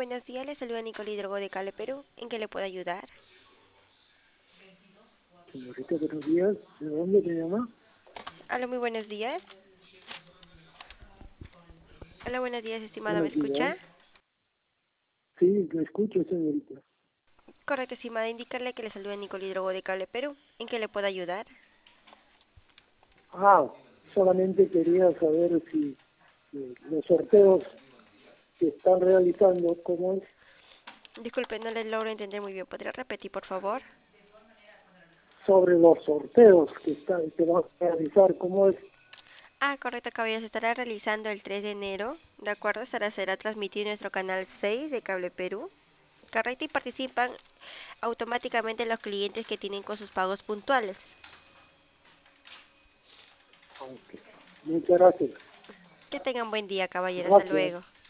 buenos días, le saluda Nicole Hidrogo de Cable Perú. ¿En qué le puedo ayudar? Señorita, buenos días. ¿De dónde me llama? Hola, muy buenos días. Hola, buenos días, estimada, ¿me Buenos días. escucha? Sí, lo escucho, señorita. Correcto, estimada, indicarle que le saluda Nicole Hidrogo de Cable Perú. ¿En qué le puedo ayudar? Ah, solamente quería saber si los sorteos que están realizando, cómo es, Disculpe, no le logro entender muy bien. ¿Podría repetir, por favor? sobre los sorteos que van a realizar, cómo es. Correcto, caballero, se estará realizando el 3 de enero. ¿De acuerdo? Será transmitido en nuestro canal 6 de Cable Perú. Correcto, y participan automáticamente los clientes que tienen con sus pagos puntuales. Ok. Muchas gracias. Que tengan buen día, caballero. Hasta Gracias. luego.